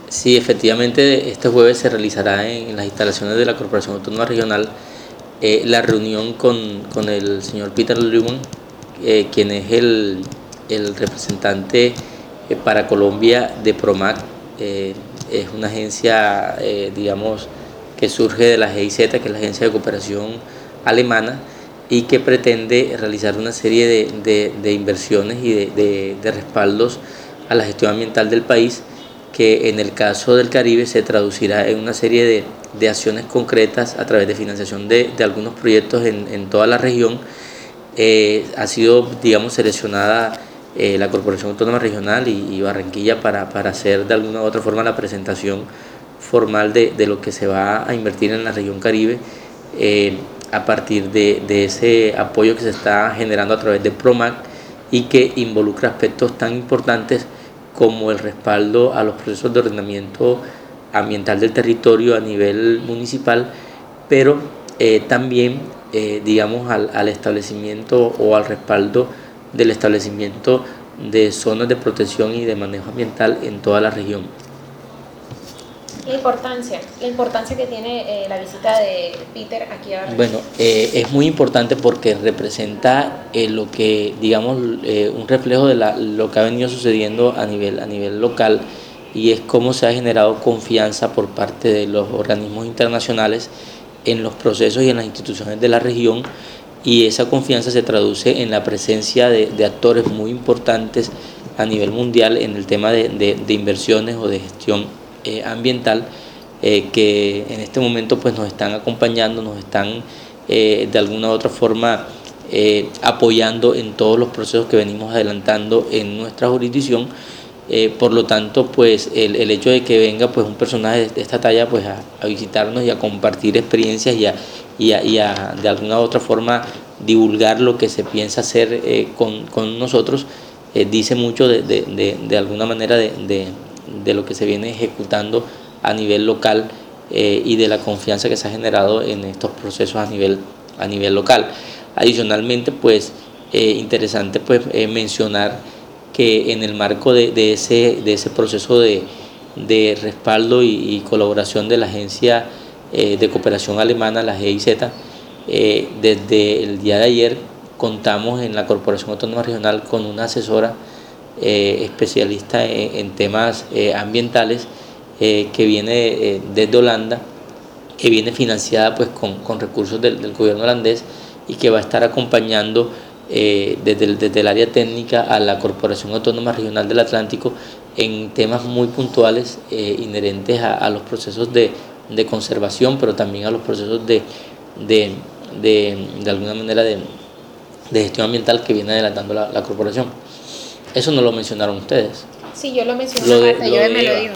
Sí, efectivamente, este jueves se realizará en las instalaciones de la Corporación Autónoma Regional la reunión con el señor Peter Luman, quien es el representante para Colombia de PROMAC. Es una agencia, digamos, que surge de la GIZ, que es la Agencia de Cooperación Alemana, y que pretende realizar una serie de inversiones y de respaldos a la gestión ambiental del país, que en el caso del Caribe se traducirá en una serie de acciones concretas a través de financiación de algunos proyectos en toda la región. Ha sido, digamos, seleccionada la Corporación Autónoma Regional y Barranquilla para hacer de alguna u otra forma la presentación formal de lo que se va a invertir en la región Caribe, a partir de ese apoyo que se está generando a través de PROMAC y que involucra aspectos tan importantes como el respaldo a los procesos de ordenamiento ambiental del territorio a nivel municipal, pero también, digamos, al establecimiento o al respaldo del establecimiento de zonas de protección y de manejo ambiental en toda la región. La importancia que tiene la visita de Peter aquí a Barranquilla. Bueno, es muy importante porque representa lo que, digamos, un reflejo de lo que ha venido sucediendo a nivel local, y es cómo se ha generado confianza por parte de los organismos internacionales en los procesos y en las instituciones de la región, y esa confianza se traduce en la presencia de actores muy importantes a nivel mundial en el tema de inversiones o de gestión ambiental, que en este momento pues nos están acompañando, nos están de alguna u otra forma apoyando en todos los procesos que venimos adelantando en nuestra jurisdicción. Por lo tanto, pues el hecho de que venga pues un personaje de esta talla pues a visitarnos y a compartir experiencias y a de alguna u otra forma divulgar lo que se piensa hacer con nosotros, dice mucho de alguna manera de lo que se viene ejecutando a nivel local, y de la confianza que se ha generado en estos procesos a nivel local. Adicionalmente, pues interesante pues mencionar que en el marco de ese proceso de respaldo y colaboración de la Agencia de Cooperación Alemana, la GIZ, desde el día de ayer contamos en la Corporación Autónoma Regional con una asesora especialista en temas ambientales, que viene desde Holanda, que viene financiada pues con recursos del gobierno holandés, y que va a estar acompañando desde el área técnica a la Corporación Autónoma Regional del Atlántico en temas muy puntuales inherentes a los procesos de conservación, pero también a los procesos de alguna manera de gestión ambiental que viene adelantando la corporación. Eso no lo mencionaron ustedes. Sí, yo lo mencioné, Marta, yo me lo digo.